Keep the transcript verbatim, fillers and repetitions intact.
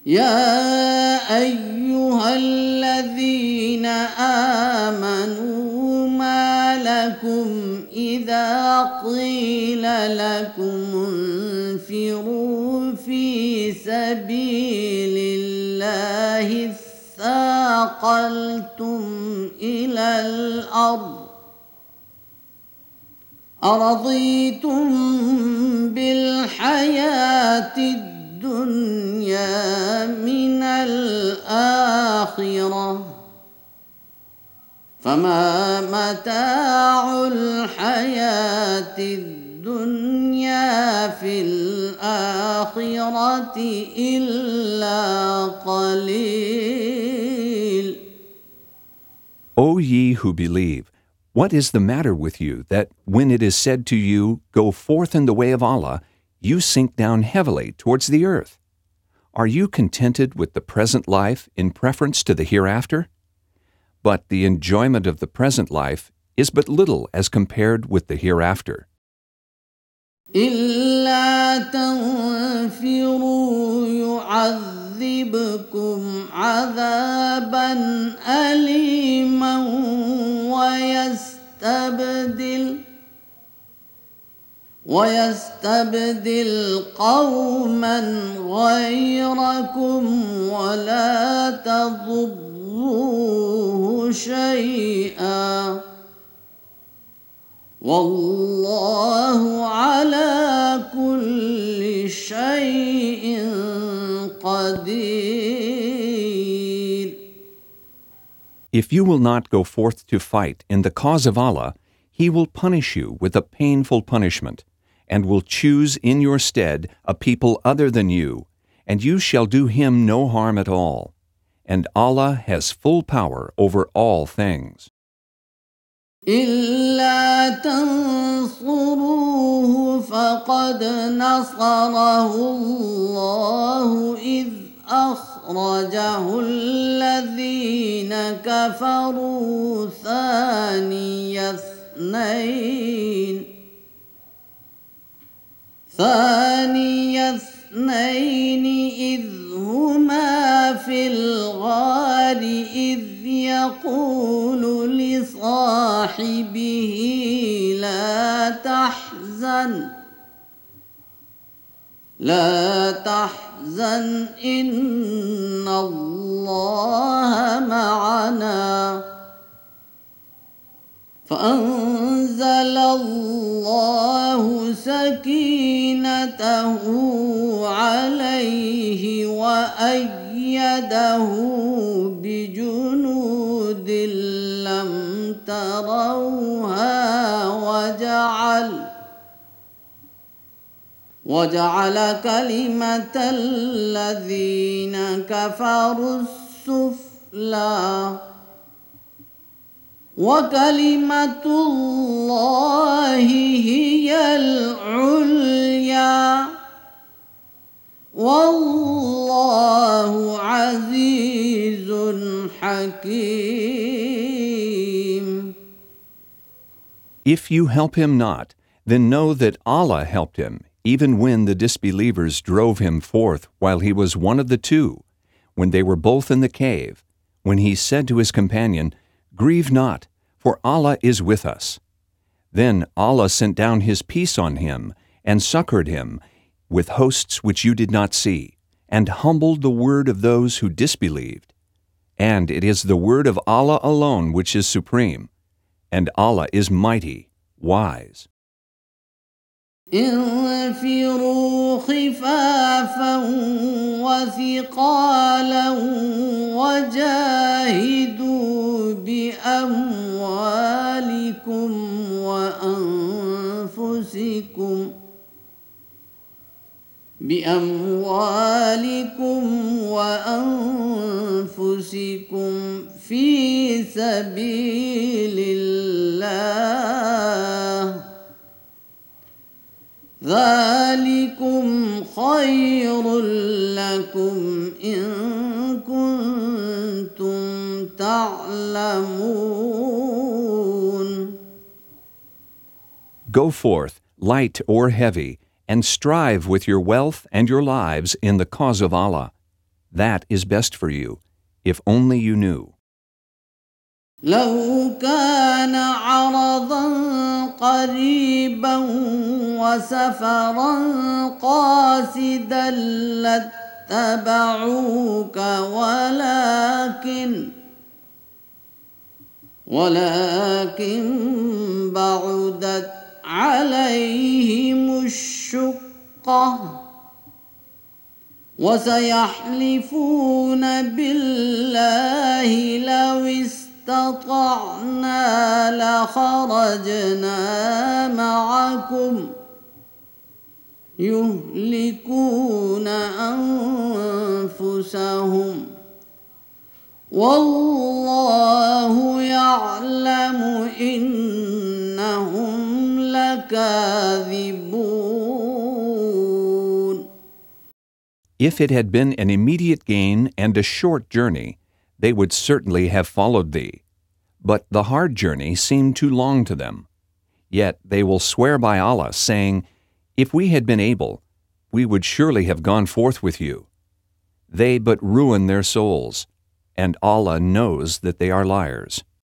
يا أيها الذين آمنوا ما لكم إذا قيل لكم انفروا في سبيل الله اثاقلتم إلى الأرض أرضيتم بالحياة الدنيا من الآخرة فما متاع الحياة الدنيا في الآخرة إلا قليل. O ye who believe, what is the matter with you that, when it is said to you, go forth in the way of Allah, you sink down heavily towards the earth? Are you contented with the present life in preference to the hereafter? But the enjoyment of the present life is but little as compared with the hereafter. إلا تنفروا يعذبكم عذابا أليما ويستبدل ويستبدل قوما غيركم ولا تضروه شيئا والله على كل شيء قدير. If you will not go forth to fight in the cause of Allah, He will punish you with a painful punishment, and will choose in your stead a people other than you, and you shall do him no harm at all. And Allah has full power over all things. إلا تنصروه فقد نصره الله إذ أخرجه الذين كفروا ثاني اثنين ثاني اثنين إذ هما في الغار إذ يقول لصاحبه لا تحزن لا تحزن إن الله معنا فأنزل الله سكينته عليه وأيده بجنود لم تروها وجعل وجعل كلمة الذين كفروا السفلى وكلمة الله هي العليا والله عزيز حكيم. If you help him not, then know that Allah helped him, even when the disbelievers drove him forth while he was one of the two, when they were both in the cave, when he said to his companion, "Grieve not, for Allah is with us." Then Allah sent down His peace on him, and succored him with hosts which you did not see, and humbled the word of those who disbelieved. And it is the word of Allah alone which is supreme, and Allah is mighty, wise. انفروا خفافا وثقالا وجاهدوا بأموالكم وأنفسكم بأموالكم وأنفسكم في سبيل الله ذلكم خير لكم إن كنتم تعلمون. Go forth, light or heavy, and strive with your wealth and your lives in the cause of Allah. That is best for you, if only you knew. لو كان عرضا قريبا وسفرا قاصدا لاتبعوك ولكن ولكن بعدت عليهم الشقة وسيحلفون بالله لو استطعنا لخرجنا معكم يهلكون أنفسهم والله يعلم إنهم لكاذبون. If it had been an immediate gain and a short journey, they would certainly have followed thee. But the hard journey seemed too long to them. Yet they will swear by Allah, saying, If we had been able, we would surely have gone forth with you. They but ruin their souls, and Allah knows that they are liars.